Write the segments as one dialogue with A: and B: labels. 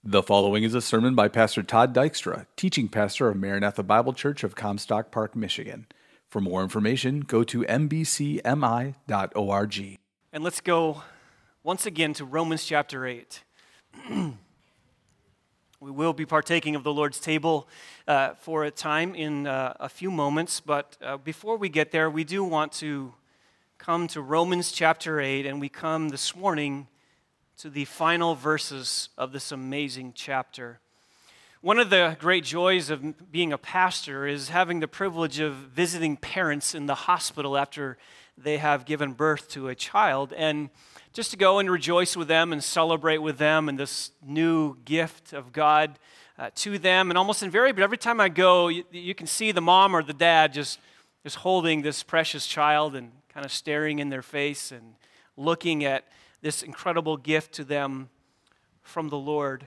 A: The following is a sermon by Pastor Todd Dykstra, teaching pastor of Maranatha Bible Church of Comstock Park, Michigan. For more information, go to mbcmi.org.
B: And let's go once again to Romans chapter 8. We will be partaking of the Lord's table for a time in a few moments, but before we get there, we do want to come to Romans chapter 8, and we come this morning to the final verses of this amazing chapter. One of the great joys of being a pastor is having the privilege of visiting parents in the hospital after they have given birth to a child, and just to go and rejoice with them and celebrate with them and this new gift of God to them. And almost invariably, every time I go, you can see the mom or the dad just holding this precious child and kind of staring in their face and looking at this incredible gift to them from the Lord.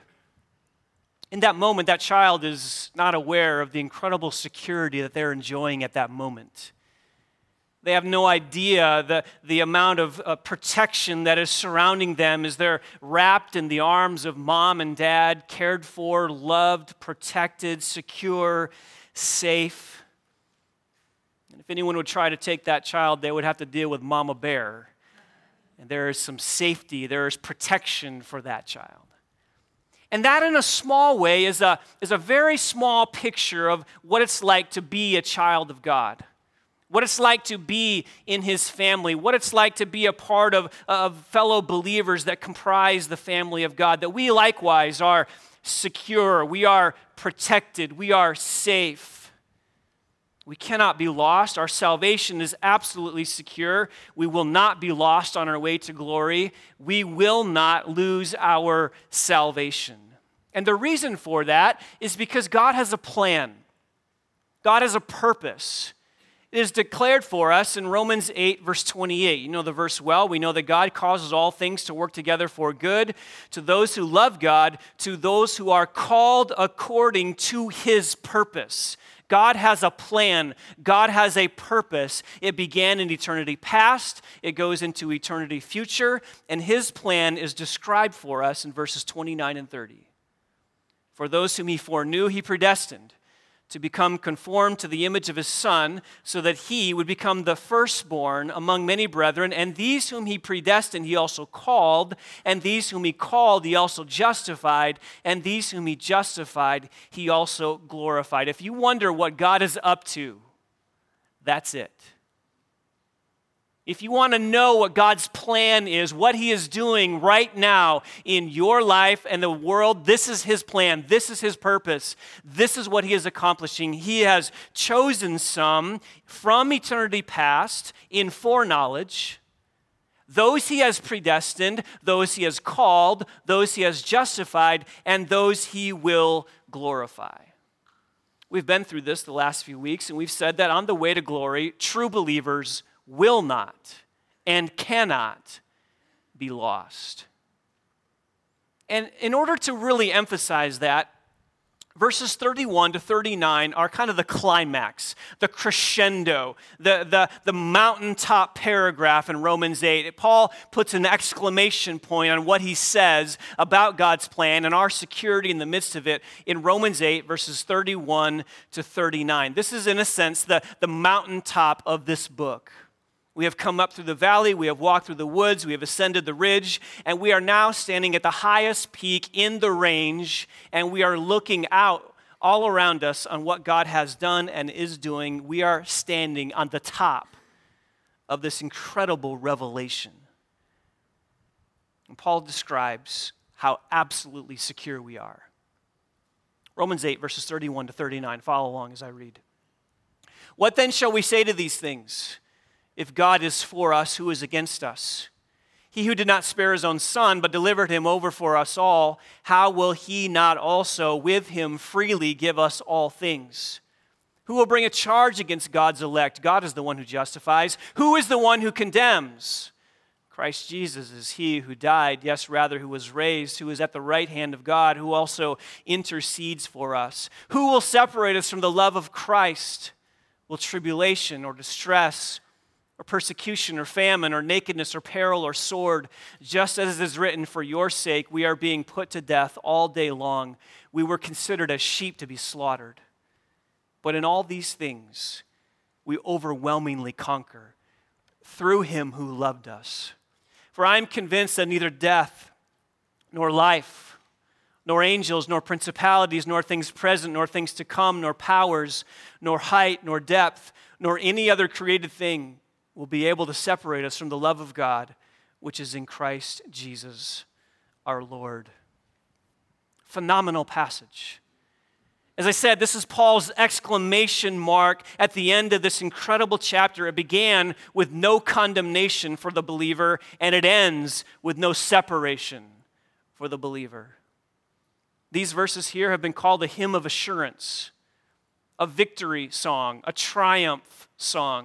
B: In that moment, that child is not aware of the incredible security that they're enjoying at that moment. They have no idea the amount of protection that is surrounding them as they're wrapped in the arms of mom and dad, cared for, loved, protected, secure, safe. And if anyone would try to take that child, they would have to deal with Mama Bear. And there is some safety, there is protection for that child. And that in a small way is a very small picture of what it's like to be a child of God. What it's like to be in His family, what it's like to be a part of fellow believers that comprise the family of God, that we likewise are secure, we are protected, we are safe. We cannot be lost. Our salvation is absolutely secure. We will not be lost on our way to glory. We will not lose our salvation. And the reason for that is because God has a plan. God has a purpose. It is declared for us in Romans 8, verse 28. You know the verse well. We know that God causes all things to work together for good to those who love God, to those who are called according to His purpose. God has a plan. God has a purpose. It began in eternity past. It goes into eternity future. And His plan is described for us in verses 29 and 30. For those whom He foreknew, He predestined to become conformed to the image of His Son, so that He would become the firstborn among many brethren. And these whom He predestined, He also called. And these whom He called, He also justified. And these whom He justified, He also glorified. If you wonder what God is up to, that's it. If you want to know what God's plan is, what He is doing right now in your life and the world, this is His plan. This is His purpose. This is what He is accomplishing. He has chosen some from eternity past in foreknowledge. Those He has predestined, those He has called, those He has justified, and those He will glorify. We've been through this the last few weeks, and we've said that on the way to glory, true believers will not and cannot be lost. And in order to really emphasize that, verses 31 to 39 are kind of the climax, the crescendo, the mountaintop paragraph in Romans 8. Paul puts an exclamation point on what he says about God's plan and our security in the midst of it in Romans 8, verses 31 to 39. This is, in a sense, the mountaintop of this book. We have come up through the valley, we have walked through the woods, we have ascended the ridge, and we are now standing at the highest peak in the range, and we are looking out all around us on what God has done and is doing. We are standing on the top of this incredible revelation. And Paul describes how absolutely secure we are. Romans 8, verses 31 to 39. Follow along as I read. What then shall we say to these things? If God is for us, who is against us? He who did not spare His own Son, but delivered Him over for us all, how will He not also with Him freely give us all things? Who will bring a charge against God's elect? God is the one who justifies. Who is the one who condemns? Christ Jesus is He who died, yes, rather, who was raised, who is at the right hand of God, who also intercedes for us. Who will separate us from the love of Christ? Will tribulation or distress or persecution or famine or nakedness or peril or sword. Just as it is written, for your sake we are being put to death all day long. We were considered as sheep to be slaughtered. But in all these things we overwhelmingly conquer through him who loved us. For I am convinced that neither death nor life, nor angels, nor principalities, nor things present, nor things to come, nor powers, nor height, nor depth, nor any other created thing will be able to separate us from the love of God, which is in Christ Jesus our Lord. Phenomenal passage. As I said, this is Paul's exclamation mark at the end of this incredible chapter. It began with no condemnation for the believer, and it ends with no separation for the believer. These verses here have been called a hymn of assurance, a victory song, a triumph song,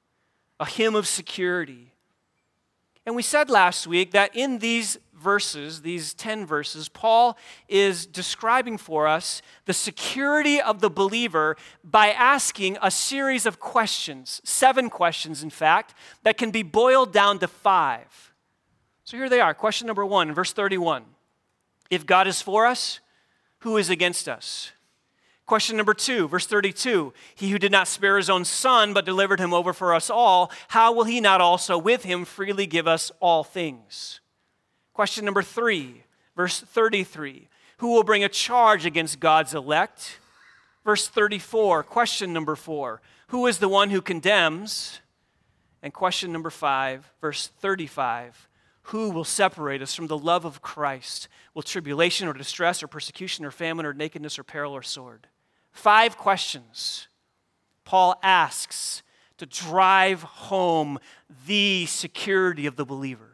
B: a hymn of security. And we said last week that in these verses, these 10 verses, Paul is describing for us the security of the believer by asking a series of questions, 7 questions in fact, that can be boiled down to 5. So here they are. Question number 1, verse 31. If God is for us, who is against us? Question number 2, verse 32. He who did not spare his own son, but delivered him over for us all, how will he not also with him freely give us all things? Question number 3, verse 33. Who will bring a charge against God's elect? Verse 34, question number 4. Who is the one who condemns? And question number 5, verse 35. Who will separate us from the love of Christ? Will tribulation or distress or persecution or famine or nakedness or peril or sword? 5 questions Paul asks to drive home the security of the believer.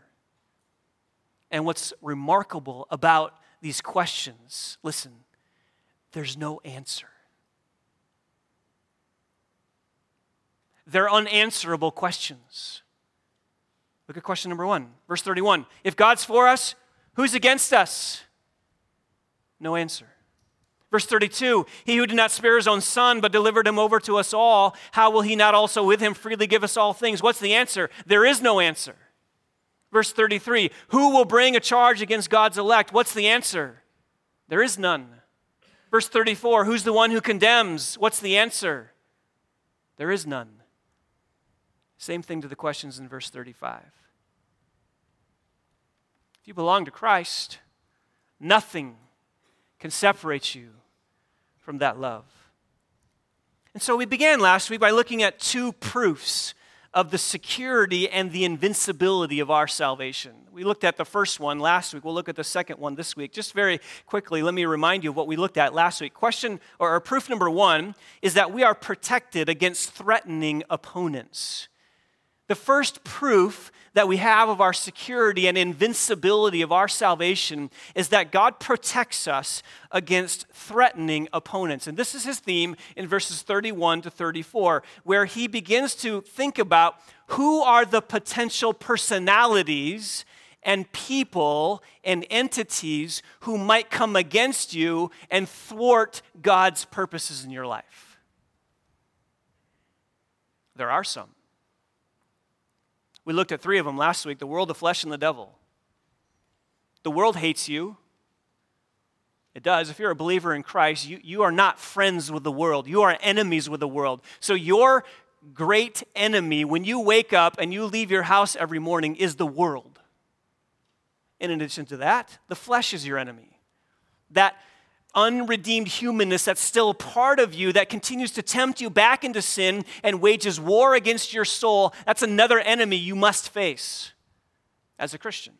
B: And what's remarkable about these questions, listen, there's no answer. They're unanswerable questions. Look at question number 1, verse 31. If God's for us, who's against us? No answer. Verse 32, he who did not spare his own son, but delivered him over to us all, how will he not also with him freely give us all things? What's the answer? There is no answer. Verse 33, who will bring a charge against God's elect? What's the answer? There is none. Verse 34, who's the one who condemns? What's the answer? There is none. Same thing to the questions in verse 35. If you belong to Christ, nothing can separate you from that love. And so we began last week by looking at 2 proofs of the security and the invincibility of our salvation. We looked at the first one last week. We'll look at the second one this week. Just very quickly, let me remind you of what we looked at last week. Proof number 1 is that we are protected against threatening opponents. The first proof that we have of our security and invincibility of our salvation is that God protects us against threatening opponents. And this is his theme in verses 31 to 34, where he begins to think about who are the potential personalities and people and entities who might come against you and thwart God's purposes in your life. There are some. We looked at 3 of them last week, the world, the flesh, and the devil. The world hates you. It does. If you're a believer in Christ, you are not friends with the world. You are enemies with the world. So your great enemy, when you wake up and you leave your house every morning, is the world. In addition to that, the flesh is your enemy. That unredeemed humanness that's still a part of you that continues to tempt you back into sin and wages war against your soul, that's another enemy you must face as a Christian.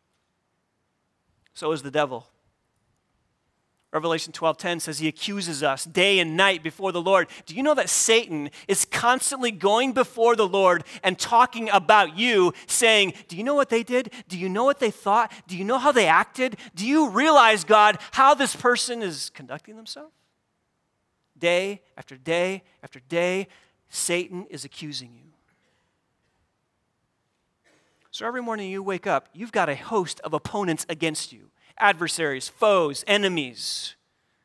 B: So is the devil. Revelation 12:10 says he accuses us day and night before the Lord. Do you know that Satan is constantly going before the Lord and talking about you, saying, do you know what they did? Do you know what they thought? Do you know how they acted? Do you realize, God, how this person is conducting themselves? Day after day after day, Satan is accusing you. So every morning you wake up, you've got a host of opponents against you. Adversaries, foes, enemies.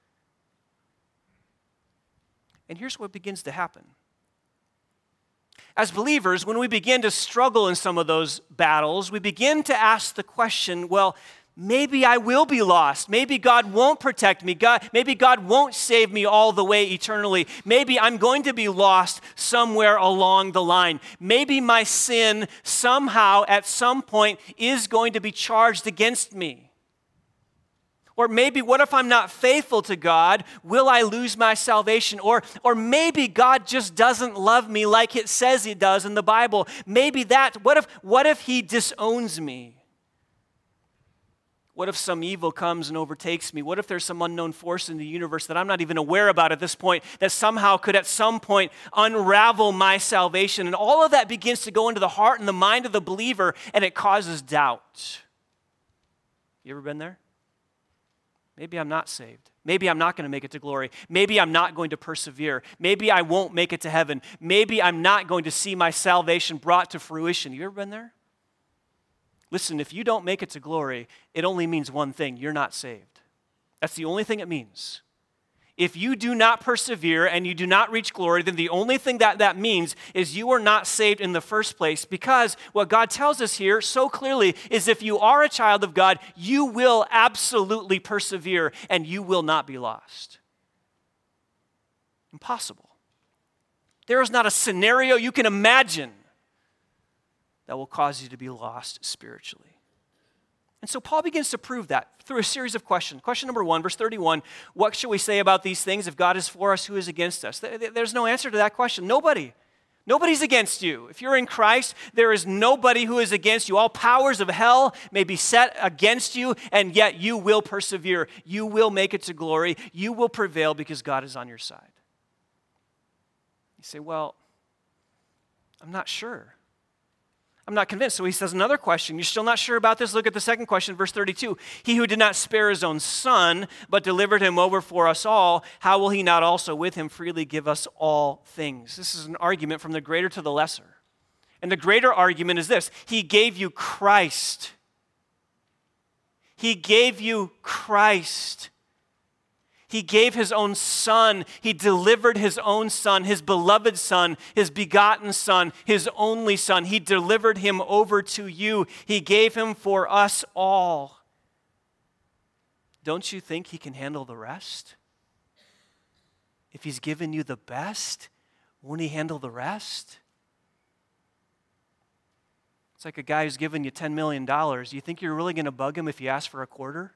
B: And here's what begins to happen. As believers, when we begin to struggle in some of those battles, we begin to ask the question, well, maybe I will be lost. Maybe God won't protect me. Maybe God won't save me all the way eternally. Maybe I'm going to be lost somewhere along the line. Maybe my sin somehow at some point is going to be charged against me. Or maybe, what if I'm not faithful to God? Will I lose my salvation? Or maybe God just doesn't love me like it says he does in the Bible. Maybe what if he disowns me? What if some evil comes and overtakes me? What if there's some unknown force in the universe that I'm not even aware about at this point that somehow could at some point unravel my salvation? And all of that begins to go into the heart and the mind of the believer, and it causes doubt. You ever been there? Maybe I'm not saved. Maybe I'm not going to make it to glory. Maybe I'm not going to persevere. Maybe I won't make it to heaven. Maybe I'm not going to see my salvation brought to fruition. You ever been there? Listen, if you don't make it to glory, it only means one thing: you're not saved. That's the only thing it means. If you do not persevere and you do not reach glory, then the only thing that means is you are not saved in the first place, because what God tells us here so clearly is if you are a child of God, you will absolutely persevere and you will not be lost. Impossible. There is not a scenario you can imagine that will cause you to be lost spiritually. And so Paul begins to prove that through a series of questions. Question number 1, verse 31, what shall we say about these things? If God is for us, who is against us? There's no answer to that question. Nobody. Nobody's against you. If you're in Christ, there is nobody who is against you. All powers of hell may be set against you, and yet you will persevere. You will make it to glory. You will prevail because God is on your side. You say, well, I'm not sure. I'm not convinced. So he says another question. You're still not sure about this? Look at the second question, verse 32. He who did not spare his own son, but delivered him over for us all, how will he not also with him freely give us all things? This is an argument from the greater to the lesser. And the greater argument is this: he gave you Christ. He gave you Christ. He gave his own son. He delivered his own son, his beloved son, his begotten son, his only son. He delivered him over to you. He gave him for us all. Don't you think he can handle the rest? If he's given you the best, won't he handle the rest? It's like a guy who's given you $10 million. You think you're really going to bug him if you ask for a quarter?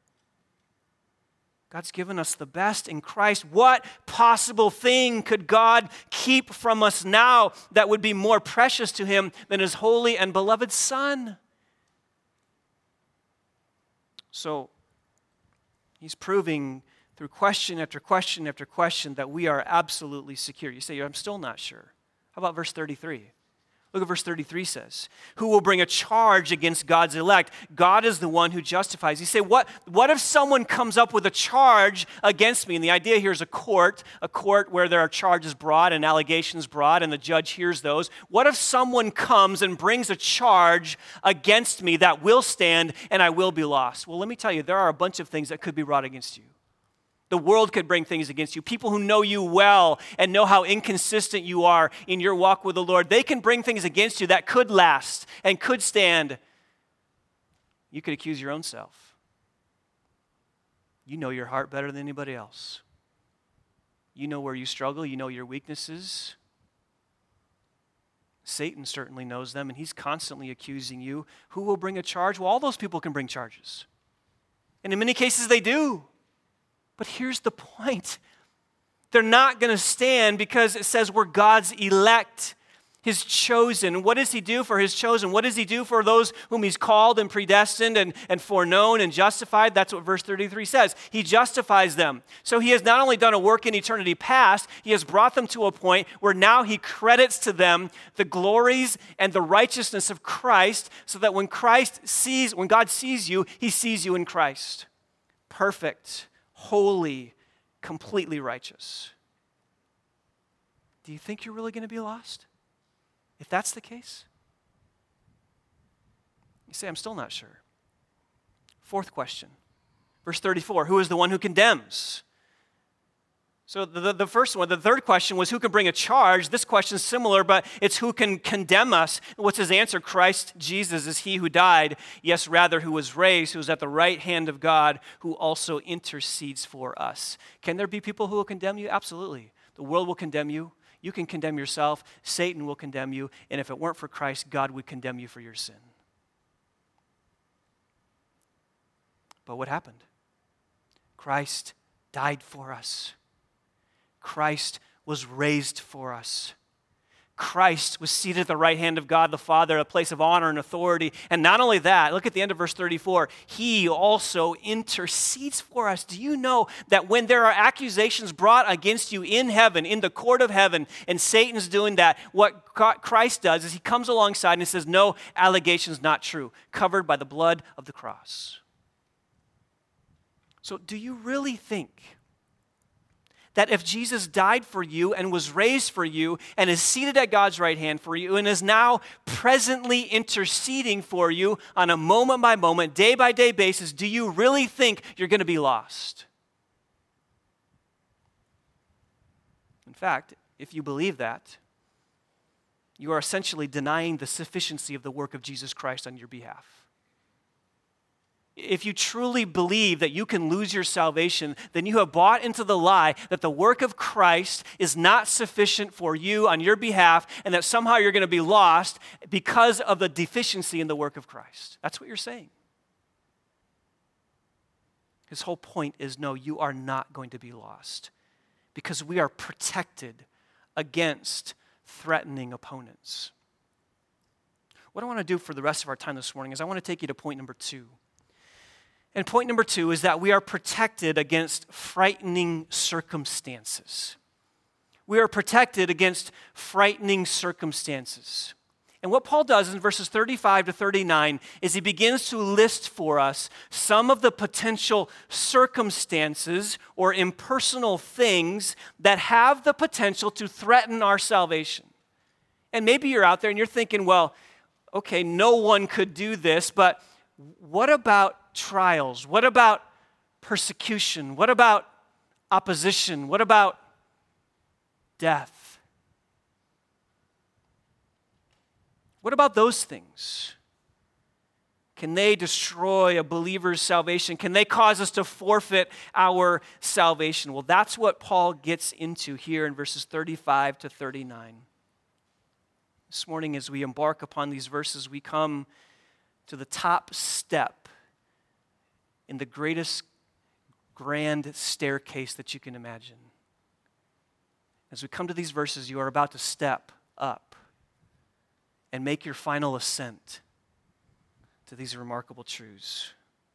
B: God's given us the best in Christ. What possible thing could God keep from us now that would be more precious to him than his holy and beloved Son? So, he's proving through question after question after question that we are absolutely secure. You say, I'm still not sure. How about verse 33? Look at verse 33 says, who will bring a charge against God's elect? God is the one who justifies. You say, what if someone comes up with a charge against me? And the idea here is a court where there are charges brought and allegations brought, and the judge hears those. What if someone comes and brings a charge against me that will stand and I will be lost? Well, let me tell you, there are a bunch of things that could be brought against you. The world could bring things against you. People who know you well and know how inconsistent you are in your walk with the Lord, they can bring things against you that could last and could stand. You could accuse your own self. You know your heart better than anybody else. You know where you struggle. You know your weaknesses. Satan certainly knows them, and he's constantly accusing you. Who will bring a charge? Well, all those people can bring charges. And in many cases, they do. But here's the point. They're not going to stand because it says we're God's elect, his chosen. What does he do for his chosen? What does he do for those whom he's called and predestined and foreknown and justified? That's what verse 33 says. He justifies them. So he has not only done a work in eternity past, he has brought them to a point where now he credits to them the glories and the righteousness of Christ, so that when God sees you, he sees you in Christ. Perfect, holy, completely righteous. Do you think you're really going to be lost? If that's the case? You say, I'm still not sure. Fourth question. Verse 34, who is the one who condemns? So the first one, the third question was who can bring a charge? This question is similar, but it's who can condemn us. What's his answer? Christ Jesus is he who died, yes, rather who was raised, who is at the right hand of God, who also intercedes for us. Can there be people who will condemn you? Absolutely. The world will condemn you. You can condemn yourself. Satan will condemn you. And if it weren't for Christ, God would condemn you for your sin. But what happened? Christ died for us. Christ was raised for us. Christ was seated at the right hand of God the Father, a place of honor and authority. And not only that, look at the end of verse 34. He also intercedes for us. Do you know that when there are accusations brought against you in heaven, in the court of heaven, and Satan's doing that, what Christ does is he comes alongside and says, no, allegation's not true, covered by the blood of the cross. So do you really think that if Jesus died for you and was raised for you and is seated at God's right hand for you and is now presently interceding for you on a moment-by-moment, day-by-day basis, do you really think you're going to be lost? In fact, if you believe that, you are essentially denying the sufficiency of the work of Jesus Christ on your behalf. If you truly believe that you can lose your salvation, then you have bought into the lie that the work of Christ is not sufficient for you on your behalf and that somehow you're going to be lost because of the deficiency in the work of Christ. That's what you're saying. His whole point is, no, you are not going to be lost because we are protected against threatening opponents. What I want to do for the rest of our time this morning is I want to take you to point number 2. And point number 2 is that we are protected against frightening circumstances. We are protected against frightening circumstances. And what Paul does in verses 35 to 39 is he begins to list for us some of the potential circumstances or impersonal things that have the potential to threaten our salvation. And maybe you're out there and you're thinking, well, okay, no one could do this, but what about trials? What about persecution? What about opposition? What about death? What about those things? Can they destroy a believer's salvation? Can they cause us to forfeit our salvation? Well, that's what Paul gets into here in verses 35 to 39. This morning, as we embark upon these verses, we come to the top step in the greatest grand staircase that you can imagine. As we come to these verses, you are about to step up and make your final ascent to these remarkable truths.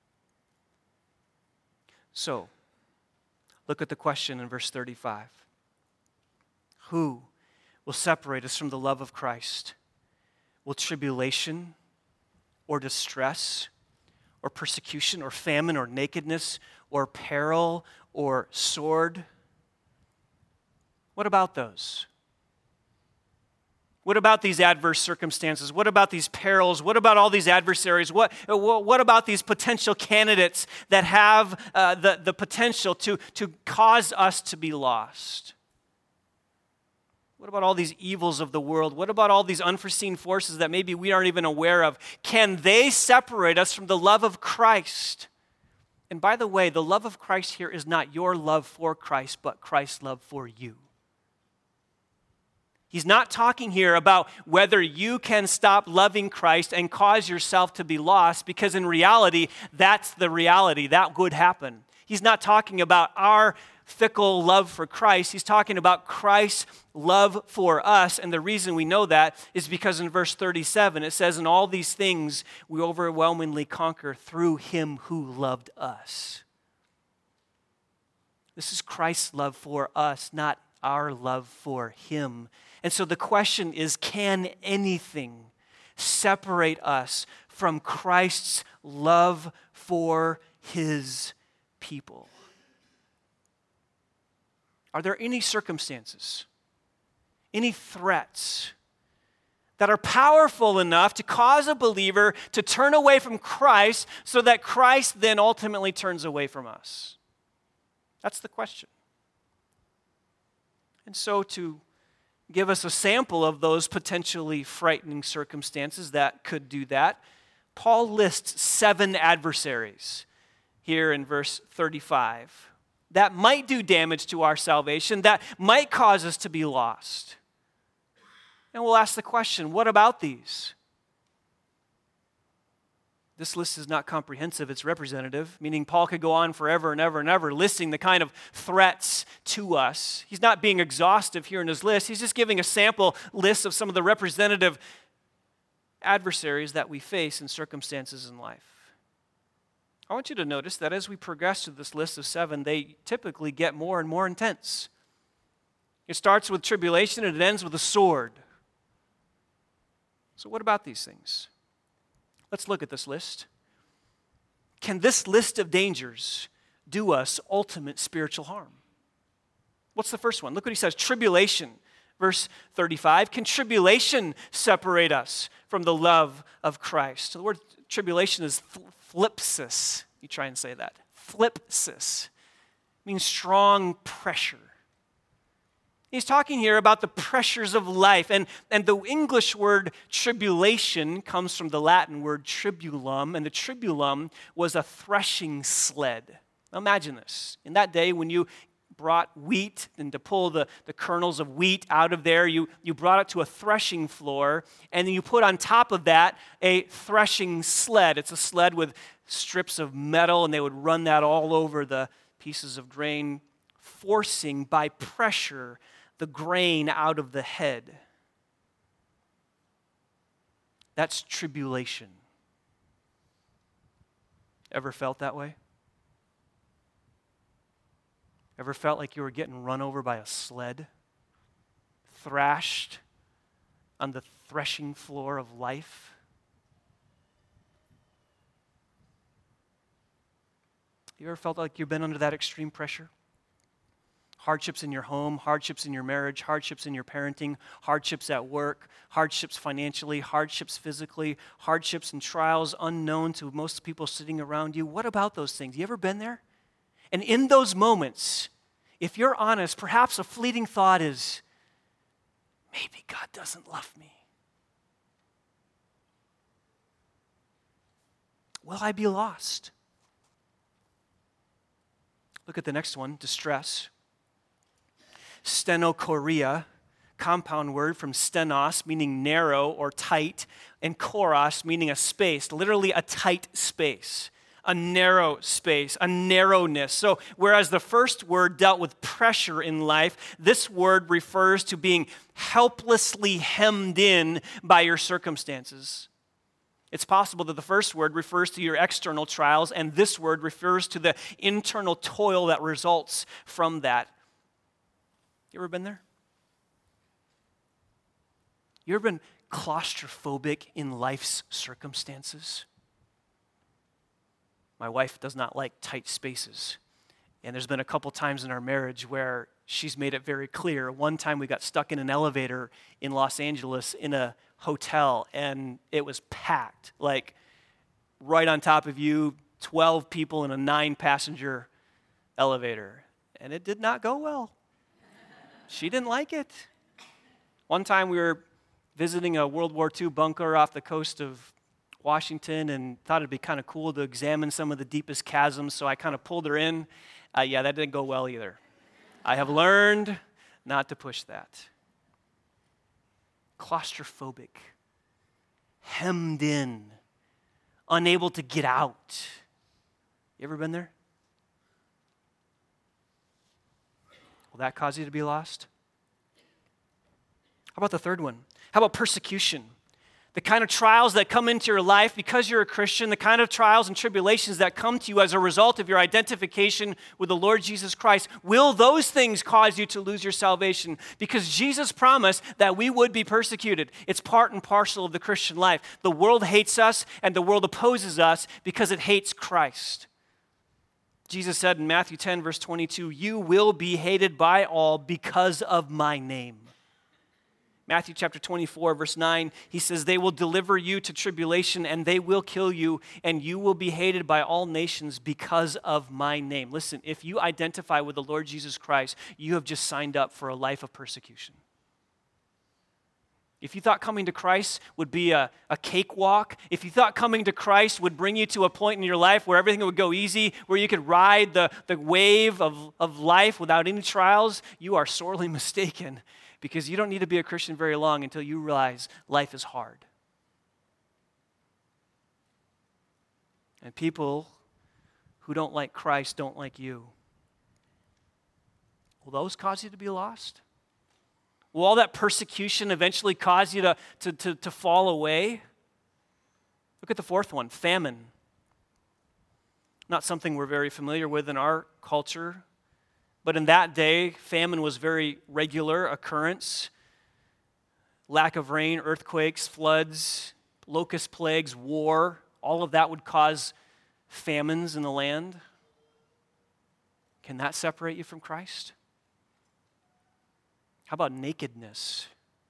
B: So, look at the question in verse 35. Who will separate us from the love of Christ? Will tribulation or distress or persecution or famine or nakedness or peril or sword? What about those? What about these adverse circumstances? What about these perils? What about all these adversaries? What about these potential candidates that have the potential to cause us to be lost? What about all these evils of the world? What about all these unforeseen forces that maybe we aren't even aware of? Can they separate us from the love of Christ? And by the way, the love of Christ here is not your love for Christ, but Christ's love for you. He's not talking here about whether you can stop loving Christ and cause yourself to be lost, because in reality, that's the reality. That would happen. He's not talking about our fickle love for Christ. He's talking about Christ's love for us. And the reason we know that is because in verse 37, it says, "In all these things we overwhelmingly conquer through him who loved us." This is Christ's love for us, not our love for him. And so the question is, can anything separate us from Christ's love for his people? Are there any circumstances, any threats that are powerful enough to cause a believer to turn away from Christ so that Christ then ultimately turns away from us? That's the question. And so to give us a sample of those potentially frightening circumstances that could do that, Paul lists 7 adversaries here in verse 35 that might do damage to our salvation, that might cause us to be lost. And we'll ask the question, what about these? This list is not comprehensive, it's representative, meaning Paul could go on forever and ever and ever listing the kind of threats to us. He's not being exhaustive here in his list. He's just giving a sample list of some of the representative adversaries that we face in circumstances in life. I want you to notice that as we progress through this list of 7, they typically get more and more intense. It starts with tribulation and it ends with a sword. So what about these things? Let's look at this list. Can this list of dangers do us ultimate spiritual harm? What's the first one? Look what he says, tribulation. Verse 35, can tribulation separate us from the love of Christ? The word tribulation is thlipsis. You try and say that. Thlipsis means strong pressure. He's talking here about the pressures of life. And the English word tribulation comes from the Latin word tribulum, and the tribulum was a threshing sled. Now imagine this. In that day, when you brought wheat, and to pull the kernels of wheat out of there, you brought it to a threshing floor, and then you put on top of that a threshing sled. It's a sled with strips of metal, and they would run that all over the pieces of grain, forcing by pressure the grain out of the head. That's tribulation. Ever felt that way? Ever felt like you were getting run over by a sled? Thrashed on the threshing floor of life? You ever felt like you've been under that extreme pressure? Hardships in your home, hardships in your marriage, hardships in your parenting, hardships at work, hardships financially, hardships physically, hardships and trials unknown to most people sitting around you. What about those things? You ever been there? And in those moments, if you're honest, perhaps a fleeting thought is, maybe God doesn't love me. Will I be lost? Look at the next one, distress. Stenochoria, compound word from stenos, meaning narrow or tight, and choros, meaning a space, literally a tight space, a narrow space, a narrowness. So whereas the first word dealt with pressure in life, this word refers to being helplessly hemmed in by your circumstances. It's possible that the first word refers to your external trials, and this word refers to the internal toil that results from that. You ever been there? You ever been claustrophobic in life's circumstances? My wife does not like tight spaces. And there's been a couple times in our marriage where she's made it very clear. One time we got stuck in an elevator in Los Angeles in a hotel, and it was packed, like right on top of you, 12 people in a 9-passenger elevator. And it did not go well. She didn't like it. One time we were visiting a World War II bunker off the coast of Washington and thought it'd be kind of cool to examine some of the deepest chasms, so I kind of pulled her in. Yeah, that didn't go well either. I have learned not to push that. Claustrophobic, hemmed in, unable to get out. You ever been there? Will that cause you to be lost? How about the third one? How about persecution? The kind of trials that come into your life because you're a Christian, the kind of trials and tribulations that come to you as a result of your identification with the Lord Jesus Christ, will those things cause you to lose your salvation? Because Jesus promised that we would be persecuted. It's part and parcel of the Christian life. The world hates us and the world opposes us because it hates Christ. Jesus said in Matthew 10, verse 22, "You will be hated by all because of my name." Matthew chapter 24, verse 9, he says, they will deliver you to tribulation and they will kill you and you will be hated by all nations because of my name. Listen, if you identify with the Lord Jesus Christ, you have just signed up for a life of persecution. If you thought coming to Christ would be a cakewalk, if you thought coming to Christ would bring you to a point in your life where everything would go easy, where you could ride the wave of life without any trials, you are sorely mistaken, because you don't need to be a Christian very long until you realize life is hard. And people who don't like Christ don't like you. Will those cause you to be lost? Will all that persecution eventually cause you to fall away? Look at the fourth one, famine. Not something we're very familiar with in our culture, but in that day, famine was very regular occurrence. Lack of rain, earthquakes, floods, locust plagues, war, all of that would cause famines in the land. Can that separate you from Christ? How about nakedness?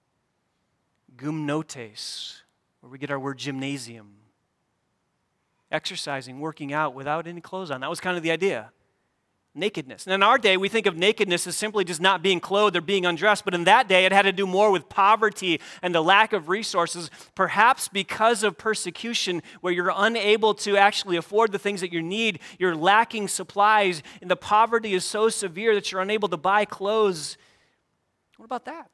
B: Gymnotes, where we get our word gymnasium. Exercising, working out without any clothes on. That was kind of the idea. Nakedness. And in our day, we think of nakedness as simply just not being clothed or being undressed. But in that day, it had to do more with poverty and the lack of resources, perhaps because of persecution, where you're unable to actually afford the things that you need. You're lacking supplies, and the poverty is so severe that you're unable to buy clothes. What about that?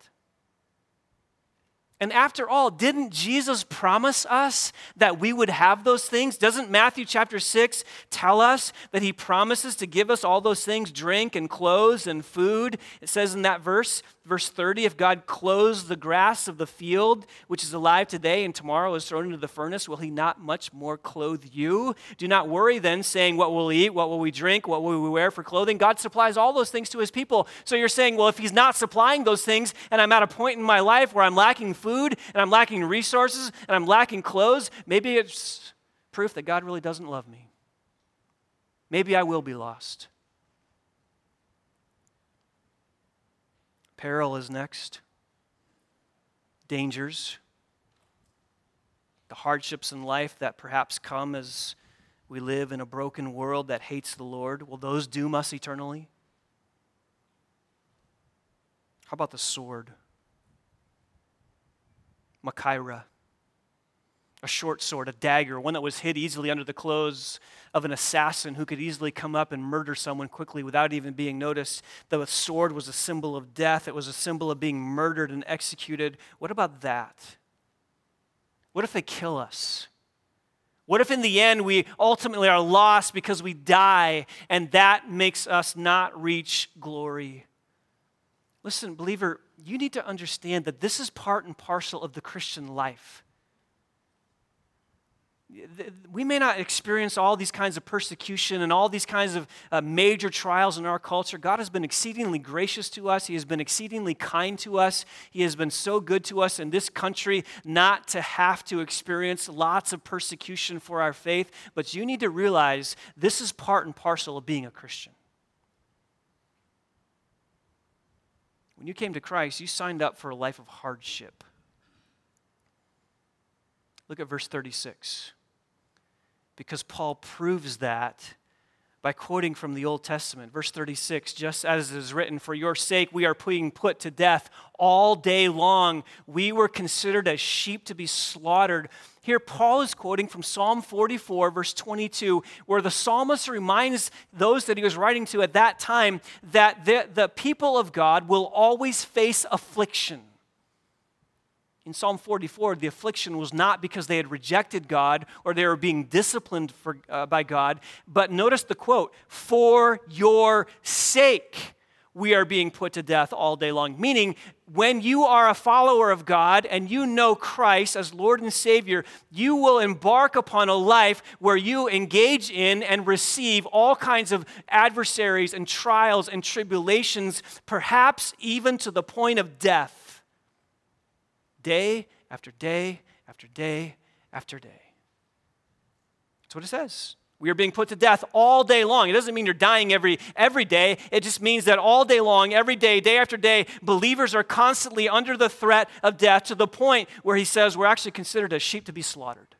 B: And after all, didn't Jesus promise us that we would have those things? Doesn't Matthew chapter 6 tell us that he promises to give us all those things, drink and clothes and food? It says in that verse 30, if God clothes the grass of the field, which is alive today and tomorrow is thrown into the furnace, will he not much more clothe you? Do not worry then, saying, what will we eat, what will we drink, what will we wear for clothing? God supplies all those things to his people. So you're saying, well, if he's not supplying those things, and I'm at a point in my life where I'm lacking food, and I'm lacking resources, and I'm lacking clothes, maybe it's proof that God really doesn't love me. Maybe I will be lost. Peril is next. Dangers. The hardships in life that perhaps come as we live in a broken world that hates the Lord. Will those doom us eternally? How about the sword? Machaira, a short sword, a dagger, one that was hid easily under the clothes of an assassin who could easily come up and murder someone quickly without even being noticed. The sword was a symbol of death. It was a symbol of being murdered and executed. What about that? What if they kill us? What if in the end we ultimately are lost because we die and that makes us not reach glory? Listen, believer, you need to understand that this is part and parcel of the Christian life. We may not experience all these kinds of persecution and all these kinds of major trials in our culture. God has been exceedingly gracious to us. He has been exceedingly kind to us. He has been so good to us in this country not to have to experience lots of persecution for our faith. But you need to realize this is part and parcel of being a Christian. When you came to Christ, you signed up for a life of hardship. Look at verse 36. Because Paul proves that by quoting from the Old Testament. Verse 36, just as it is written, for your sake we are being put to death all day long. We were considered as sheep to be slaughtered. Here Paul is quoting from Psalm 44, verse 22, where the psalmist reminds those that he was writing to at that time that the people of God will always face affliction. In Psalm 44, the affliction was not because they had rejected God or they were being disciplined by God, but notice the quote, for your sake we are being put to death all day long. Meaning, when you are a follower of God and you know Christ as Lord and Savior, you will embark upon a life where you engage in and receive all kinds of adversaries and trials and tribulations, perhaps even to the point of death. Day after day after day after day. That's what it says. We are being put to death all day long. It doesn't mean you're dying every day. It just means that all day long, every day, day after day, believers are constantly under the threat of death to the point where he says we're actually considered as sheep to be slaughtered.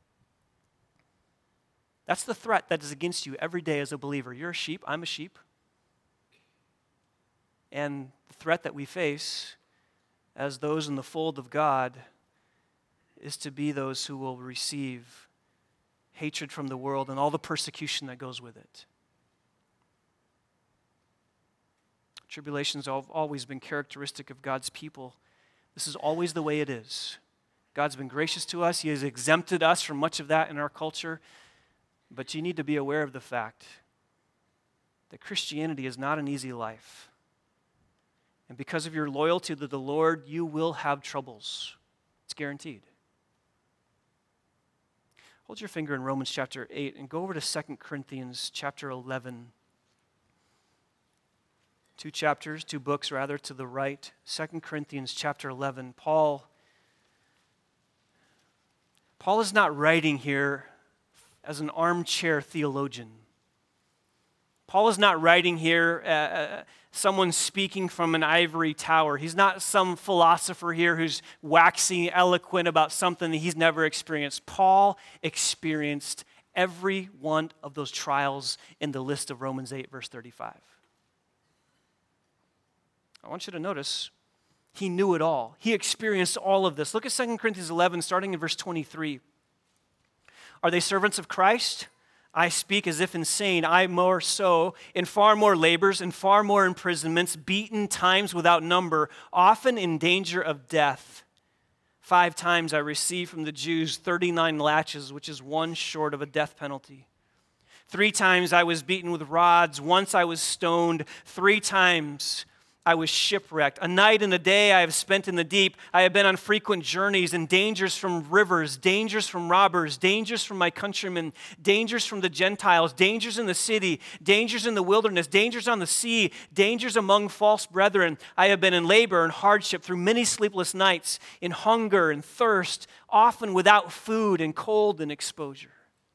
B: That's the threat that is against you every day as a believer. You're a sheep. I'm a sheep. And the threat that we face as those in the fold of God is to be those who will receive hatred from the world and all the persecution that goes with it. Tribulations have always been characteristic of God's people. This is always the way it is. God's been gracious to us. He has exempted us from much of that in our culture. But you need to be aware of the fact that Christianity is not an easy life. And because of your loyalty to the Lord, you will have troubles. It's guaranteed. Hold your finger in Romans chapter 8 and go over to 2 Corinthians chapter 11. Two books to the right. 2 Corinthians chapter 11. Paul is not writing here as an armchair theologian. Paul is not writing here someone speaking from an ivory tower. He's not some philosopher here who's waxing eloquent about something that he's never experienced. Paul experienced every one of those trials in the list of Romans 8, verse 35. I want you to notice he knew it all. He experienced all of this. Look at 2 Corinthians 11, starting in verse 23. Are they servants of Christ? I speak as if insane, I more so, in far more labors, in far more imprisonments, beaten times without number, often in danger of death. 5 times I received from the Jews 39 lashes, which is one short of a death penalty. 3 times I was beaten with rods, once I was stoned, 3 times I was shipwrecked. A night and a day I have spent in the deep. I have been on frequent journeys and dangers from rivers, dangers from robbers, dangers from my countrymen, dangers from the Gentiles, dangers in the city, dangers in the wilderness, dangers on the sea, dangers among false brethren. I have been in labor and hardship through many sleepless nights, in hunger and thirst, often without food and cold and exposure.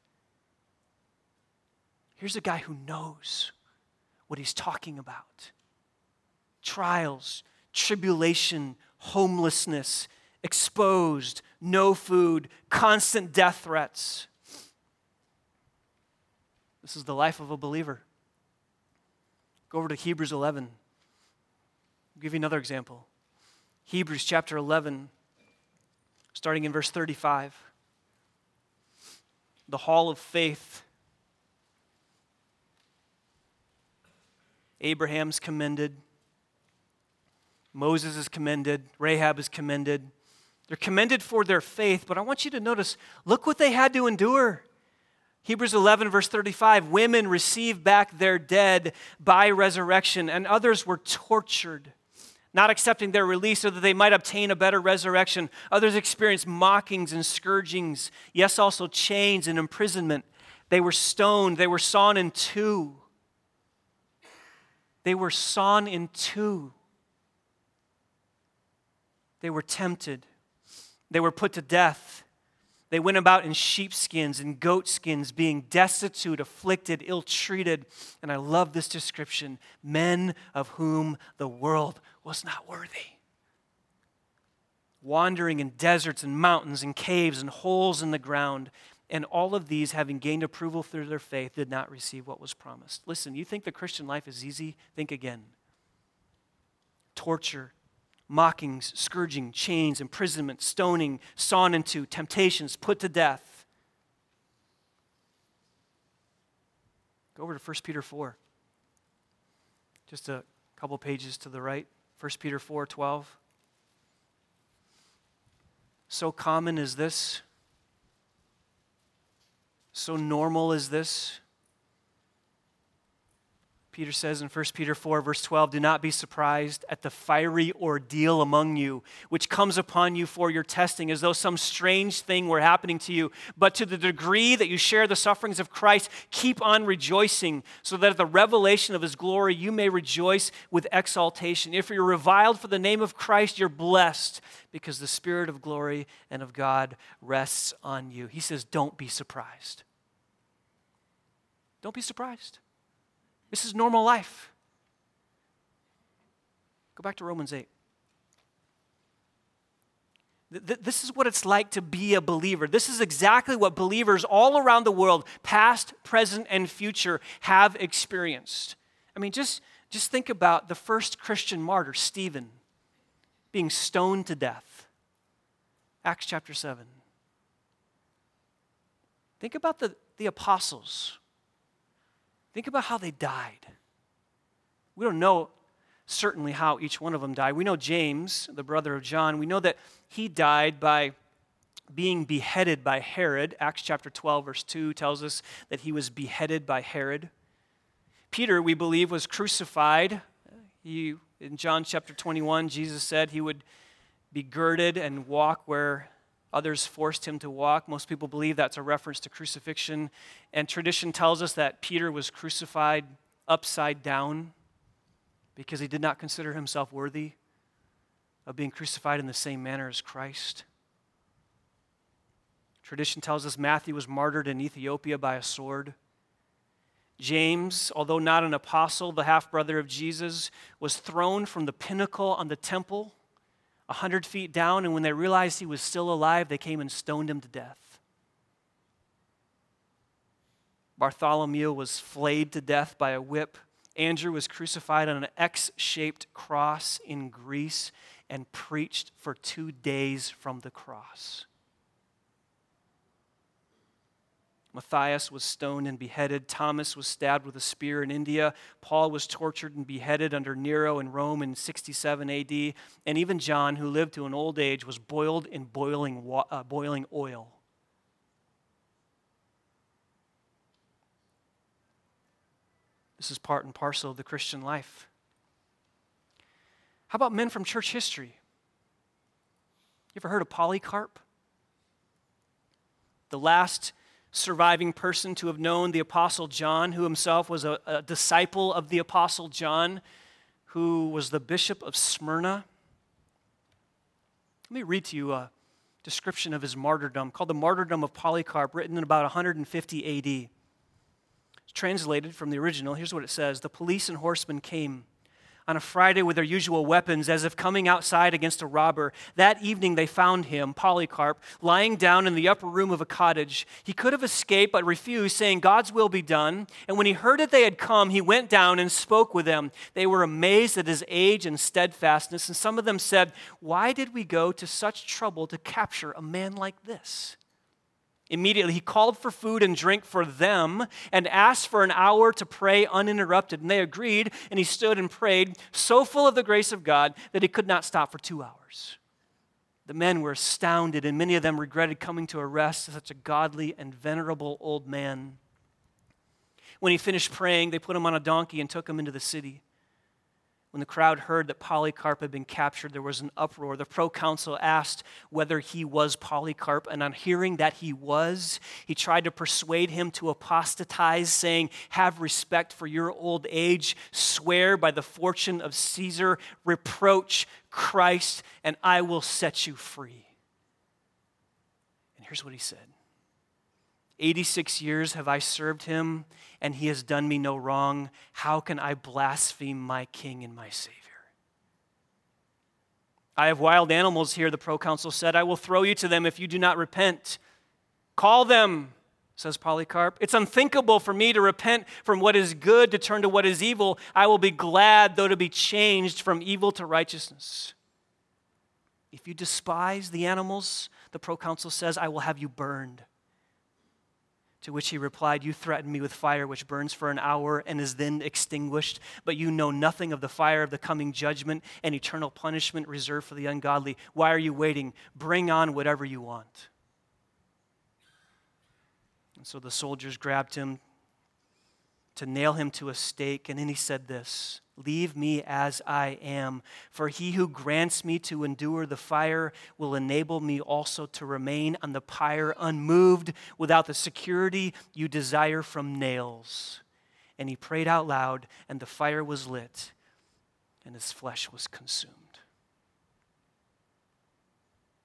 B: Here's a guy who knows what he's talking about. Trials, tribulation, homelessness, exposed, no food, constant death threats. This is the life of a believer. Go over to Hebrews 11. I'll give you another example. Hebrews chapter 11, starting in verse 35. The hall of faith. Abraham's commended. Moses is commended. Rahab is commended. They're commended for their faith, but I want you to notice, look what they had to endure. Hebrews 11, verse 35, women received back their dead by resurrection, and others were tortured, not accepting their release so that they might obtain a better resurrection. Others experienced mockings and scourgings, yes, also chains and imprisonment. They were stoned. They were sawn in two. They were sawn in two. They were tempted. They were put to death. They went about in sheepskins and goatskins, being destitute, afflicted, ill-treated. And I love this description, men of whom the world was not worthy. Wandering in deserts and mountains and caves and holes in the ground. And all of these, having gained approval through their faith, did not receive what was promised. Listen, you think the Christian life is easy? Think again. Torture, mockings, scourging, chains, imprisonment, stoning, sawn in two, temptations, put to death. Go over to 1 Peter 4. Just a couple pages to the right. 1 Peter 4:12. So common is this? So normal is this? Peter says in 1 Peter 4, verse 12, do not be surprised at the fiery ordeal among you, which comes upon you for your testing, as though some strange thing were happening to you. But to the degree that you share the sufferings of Christ, keep on rejoicing, so that at the revelation of his glory you may rejoice with exaltation. If you're reviled for the name of Christ, you're blessed, because the Spirit of glory and of God rests on you. He says, don't be surprised. Don't be surprised. This is normal life. Go back to Romans 8. This is what it's like to be a believer. This is exactly what believers all around the world, past, present, and future, have experienced. I mean, just think about the first Christian martyr, Stephen, being stoned to death. Acts chapter 7. Think about the apostles. Think about how they died. We don't know certainly how each one of them died. We know James, the brother of John, we know that he died by being beheaded by Herod. Acts chapter 12, verse 2 tells us that he was beheaded by Herod. Peter, we believe, was crucified. In John chapter 21, Jesus said he would be girded and walk where others forced him to walk. Most people believe that's a reference to crucifixion. And tradition tells us that Peter was crucified upside down because he did not consider himself worthy of being crucified in the same manner as Christ. Tradition tells us Matthew was martyred in Ethiopia by a sword. James, although not an apostle, the half-brother of Jesus, was thrown from the pinnacle on the temple 100 feet down, and when they realized he was still alive, they came and stoned him to death. Bartholomew was flayed to death by a whip. Andrew was crucified on an X-shaped cross in Greece and preached for 2 days from the cross. Matthias was stoned and beheaded. Thomas was stabbed with a spear in India. Paul was tortured and beheaded under Nero in Rome in 67 AD. And even John, who lived to an old age, was boiled in boiling oil. This is part and parcel of the Christian life. How about men from church history? You ever heard of Polycarp? The last surviving person to have known the Apostle John, who himself was a disciple of the Apostle John, who was the bishop of Smyrna. Let me read to you a description of his martyrdom called the Martyrdom of Polycarp, written in about 150 AD. It's translated from the original. Here's what it says. The police and horsemen came on a Friday with their usual weapons, as if coming outside against a robber. That evening they found him, Polycarp, lying down in the upper room of a cottage. He could have escaped, but refused, saying, God's will be done. And when he heard that they had come, he went down and spoke with them. They were amazed at his age and steadfastness, and some of them said, why did we go to such trouble to capture a man like this? Immediately he called for food and drink for them and asked for an hour to pray uninterrupted. And they agreed, and he stood and prayed, so full of the grace of God that he could not stop for 2 hours. The men were astounded, and many of them regretted coming to arrest such a godly and venerable old man. When he finished praying, they put him on a donkey and took him into the city. When the crowd heard that Polycarp had been captured, there was an uproar. The proconsul asked whether he was Polycarp, and on hearing that he was, he tried to persuade him to apostatize, saying, have respect for your old age, swear by the fortune of Caesar, reproach Christ, and I will set you free. And here's what he said. 86 years have I served him, and he has done me no wrong. How can I blaspheme my king and my Savior? I have wild animals here, the proconsul said. I will throw you to them if you do not repent. Call them, says Polycarp. It's unthinkable for me to repent from what is good to turn to what is evil. I will be glad, though, to be changed from evil to righteousness. If you despise the animals, the proconsul says, I will have you burned. To which he replied, you threaten me with fire which burns for an hour and is then extinguished, but you know nothing of the fire of the coming judgment and eternal punishment reserved for the ungodly. Why are you waiting? Bring on whatever you want. And so the soldiers grabbed him to nail him to a stake, and then he said this, leave me as I am, for he who grants me to endure the fire will enable me also to remain on the pyre unmoved without the security you desire from nails. And he prayed out loud, and the fire was lit, and his flesh was consumed.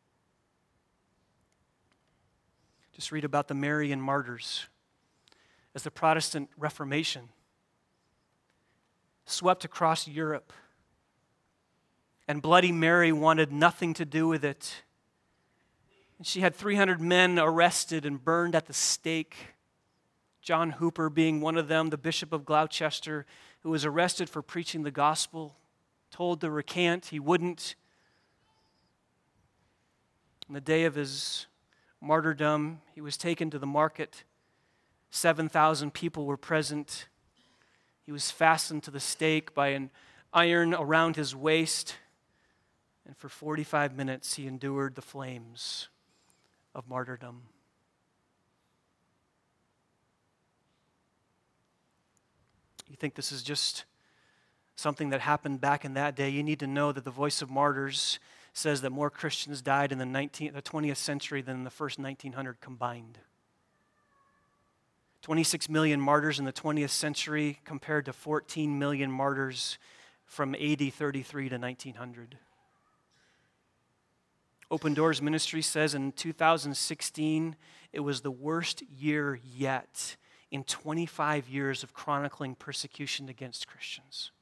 B: Just read about the Marian martyrs. as the Protestant Reformation swept across Europe, and Bloody Mary wanted nothing to do with it. And she had 300 men arrested and burned at the stake. John Hooper being one of them, the Bishop of Gloucester, who was arrested for preaching the gospel, told to recant, he wouldn't. On the day of his martyrdom, he was taken to the market. 7,000 people were present. He was fastened to the stake by an iron around his waist, and for 45 minutes he endured the flames of martyrdom. You think this is just something that happened back in that day? You need to know that the Voice of Martyrs says that more Christians died in the 20th century than in the first 1900 combined. 26 million martyrs in the 20th century compared to 14 million martyrs from AD 33 to 1900. Open Doors Ministry says in 2016, it was the worst year yet in 25 years of chronicling persecution against Christians.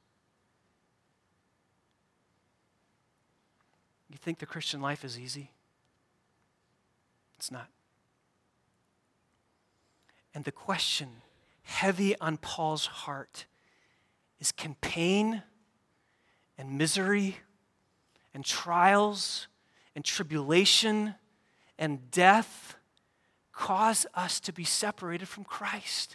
B: You think the Christian life is easy? It's not. And the question heavy on Paul's heart is, can pain and misery and trials and tribulation and death cause us to be separated from Christ?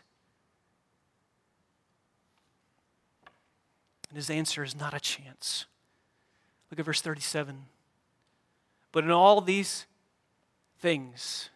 B: And his answer is not a chance. Look at verse 37. But in all these things,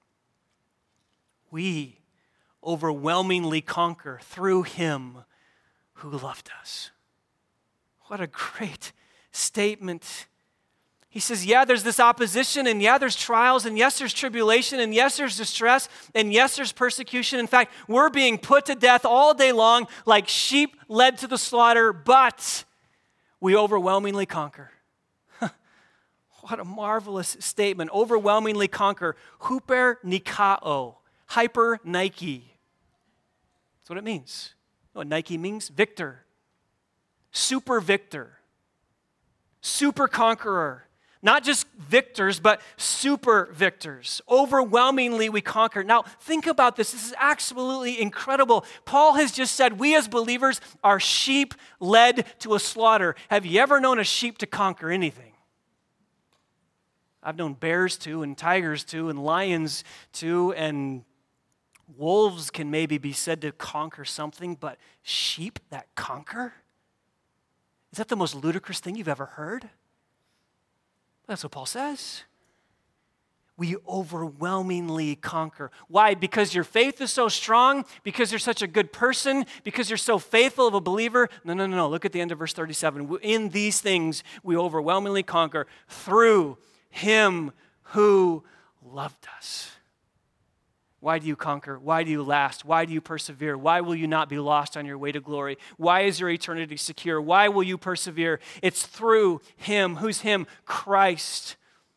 B: we overwhelmingly conquer through him who loved us. What a great statement. He says, yeah, there's this opposition, and yeah, there's trials, and yes, there's tribulation, and yes, there's distress, and yes, there's persecution. In fact, we're being put to death all day long like sheep led to the slaughter, but we overwhelmingly conquer. What a marvelous statement. Overwhelmingly conquer. Huper Nikao. Hyper Nike. That's what it means. You know what Nike means? Victor. Super victor. Super conqueror. Not just victors, but super victors. Overwhelmingly we conquer. Now, think about this. This is absolutely incredible. Paul has just said we as believers are sheep led to a slaughter. Have you ever known a sheep to conquer anything? I've known bears too, and tigers too, and lions too, and wolves can maybe be said to conquer something, but sheep that conquer? Is that the most ludicrous thing you've ever heard? That's what Paul says. We overwhelmingly conquer. Why? Because your faith is so strong? Because you're such a good person? Because you're so faithful of a believer? No. Look at the end of verse 37. In these things we overwhelmingly conquer through him who loved us. Why do you conquer? Why do you last? Why do you persevere? Why will you not be lost on your way to glory? Why is your eternity secure? Why will you persevere? It's through him. Who's him? Christ.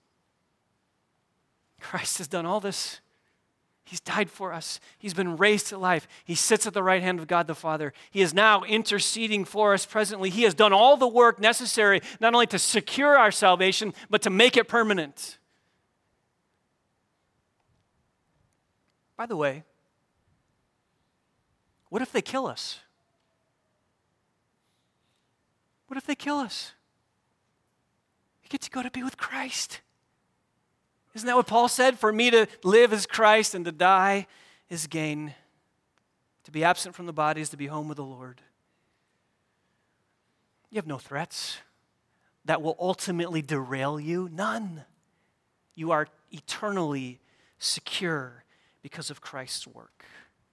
B: Christ has done all this. He's died for us. He's been raised to life. He sits at the right hand of God the Father. He is now interceding for us presently. He has done all the work necessary not only to secure our salvation, but to make it permanent. By the way, what if they kill us? What if they kill us? We get to go to be with Christ. Isn't that what Paul said? For me to live is Christ and to die is gain. To be absent from the body is to be home with the Lord. You have no threats that will ultimately derail you. None. You are eternally secure because of Christ's work.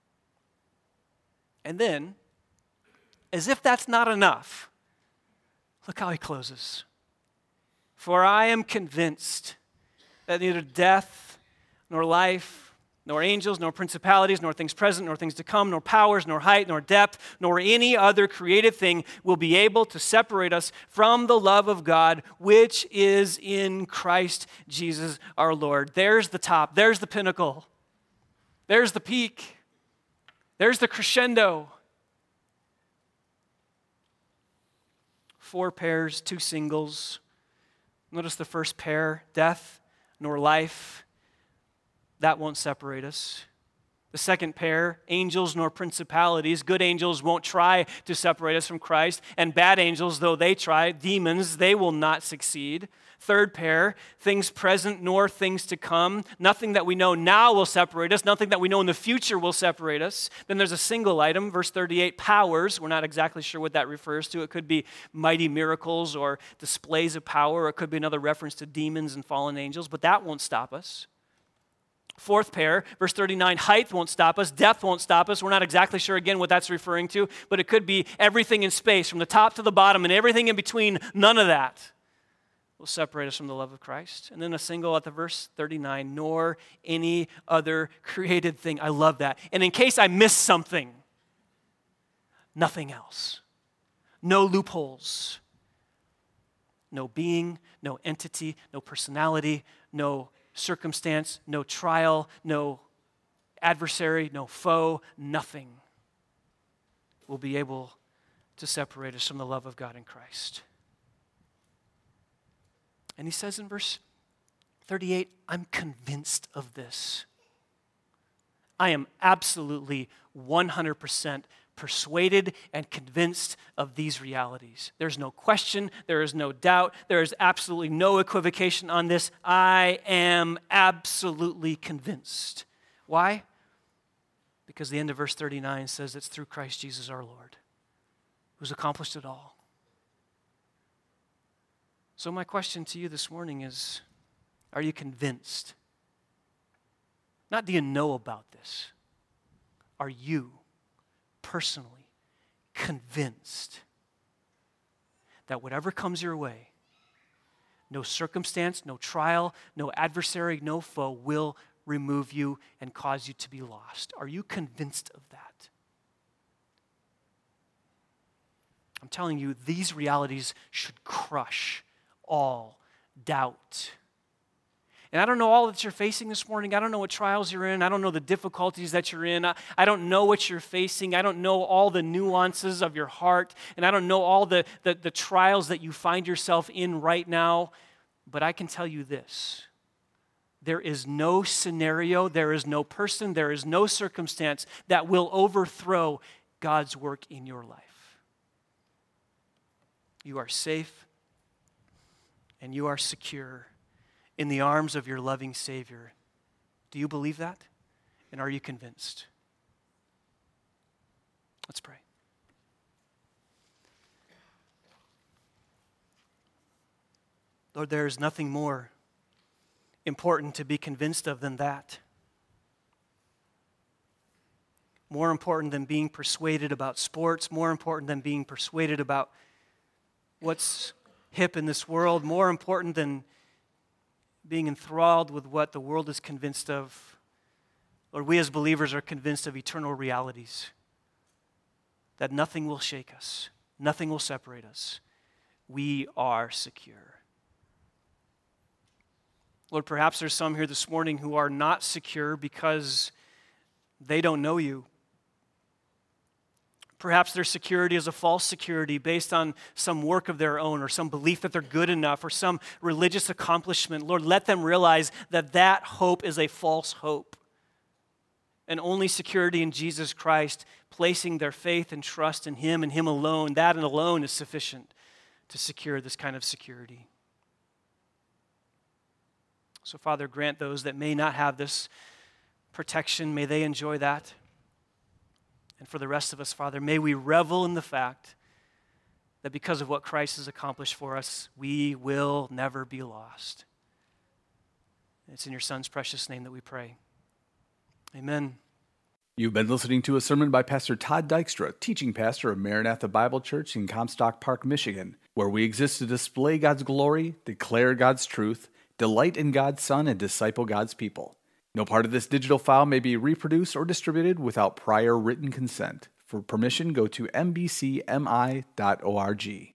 B: And then, as if that's not enough, look how he closes. For I am convinced that neither death, nor life, nor angels, nor principalities, nor things present, nor things to come, nor powers, nor height, nor depth, nor any other created thing will be able to separate us from the love of God, which is in Christ Jesus our Lord. There's the top. There's the pinnacle. There's the peak. There's the crescendo. 4 pairs, 2 singles. Notice the first pair, death nor life. That won't separate us. The second pair, angels nor principalities. Good angels won't try to separate us from Christ. And bad angels, though they try, demons, they will not succeed. Third pair, things present nor things to come. Nothing that we know now will separate us. Nothing that we know in the future will separate us. Then there's a single item, verse 38, powers. We're not exactly sure what that refers to. It could be mighty miracles or displays of power. Or it could be another reference to demons and fallen angels, but that won't stop us. Fourth pair, verse 39, height won't stop us, depth won't stop us. We're not exactly sure again what that's referring to, but it could be everything in space, from the top to the bottom and everything in between. None of that will separate us from the love of Christ. And then a single at the verse 39, nor any other created thing. I love that. And in case I missed something, nothing else. No loopholes. No being, no entity, no personality, no circumstance, no trial, no adversary, no foe, nothing will be able to separate us from the love of God in Christ. And he says in verse 38, I'm convinced of this. I am absolutely 100% persuaded and convinced of these realities. There's no question, there is no doubt, there is absolutely no equivocation on this. I am absolutely convinced. Why? Because the end of verse 39 says it's through Christ Jesus our Lord, who's accomplished it all. So my question to you this morning is, are you convinced? Not do you know about this. Are you personally convinced that whatever comes your way, no circumstance, no trial, no adversary, no foe will remove you and cause you to be lost? Are you convinced of that? I'm telling you, these realities should crush all doubt. And I don't know all that you're facing this morning. I don't know what trials you're in. I don't know the difficulties that you're in. I don't know what you're facing. I don't know all the nuances of your heart. And I don't know all the trials that you find yourself in right now. But I can tell you this. There is no scenario, there is no person, there is no circumstance that will overthrow God's work in your life. You are safe and you are secure in the arms of your loving Savior. Do you believe that? And are you convinced? Let's pray. Lord, there is nothing more important to be convinced of than that. More important than being persuaded about sports, more important than being persuaded about what's hip in this world, more important than being enthralled with what the world is convinced of. Lord, we as believers are convinced of eternal realities, that nothing will shake us, nothing will separate us. We are secure. Lord, perhaps there's some here this morning who are not secure because they don't know you. Perhaps their security is a false security based on some work of their own or some belief that they're good enough or some religious accomplishment. Lord, let them realize that that hope is a false hope. And only security in Jesus Christ, placing their faith and trust in Him and Him alone, that and alone is sufficient to secure this kind of security. So, Father, grant those that may not have this protection, may they enjoy that. And for the rest of us, Father, may we revel in the fact that because of what Christ has accomplished for us, we will never be lost. It's in your Son's precious name that we pray. Amen.
A: You've been listening to a sermon by Pastor Todd Dykstra, teaching pastor of Maranatha Bible Church in Comstock Park, Michigan, where we exist to display God's glory, declare God's truth, delight in God's Son, and disciple God's people. No part of this digital file may be reproduced or distributed without prior written consent. For permission, go to mbcmi.org.